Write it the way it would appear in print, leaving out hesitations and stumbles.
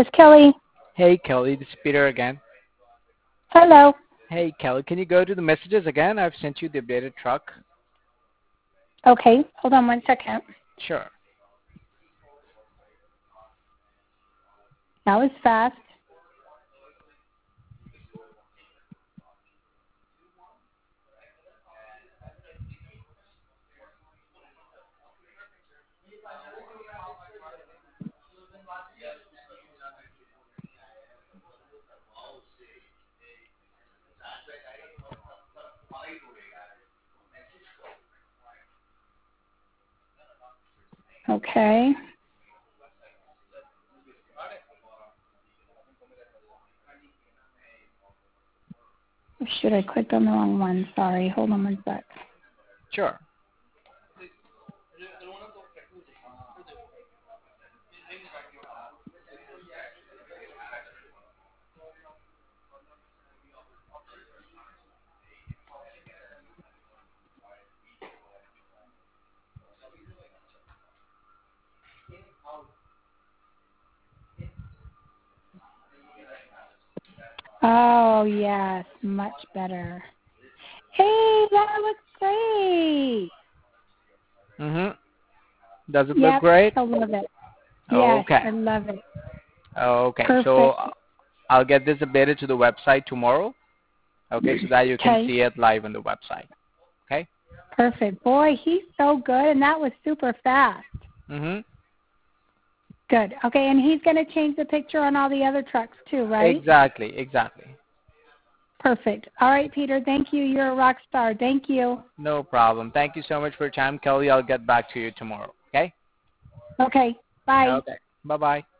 It's Kelly. Hey Kelly, this is Peter again. Hello. Hey Kelly, can you go to the messages again? I've sent you the updated truck. Okay, hold on 1 second. Sure. That was fast. Okay. Oh, shoot, I clicked on the wrong one. Sorry. Hold on 1 sec. Sure. Oh, yes. Much better. Hey, that looks great. Mhm. Does it look Yep, great? I love it. Yes, Okay. I love it. Okay. So Perfect. I'll get this updated to the website tomorrow. Okay, so that you can Okay, see it live on the website. Okay. perfect. Boy, he's so good, and that was super fast. Mhm. Good. Okay, and he's going to change the picture on all the other trucks too, right? Exactly. Exactly. Perfect. All right, Peter. Thank you. You're a rock star. Thank you. No problem. Thank you so much for your time, Kelly. I'll get back to you tomorrow. Okay. Okay. Bye. Okay. Bye bye.